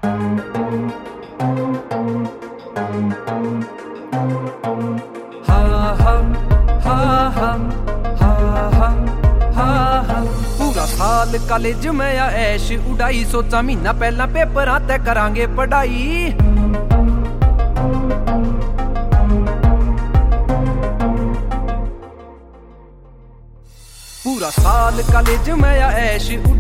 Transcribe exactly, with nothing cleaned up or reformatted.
पूरा साल कॉलेज में या ऐश उड़ाई, सोचा महीना पहला पेपर आते करांगे पढ़ाई। पूरा साल कॉलेज में या ऐश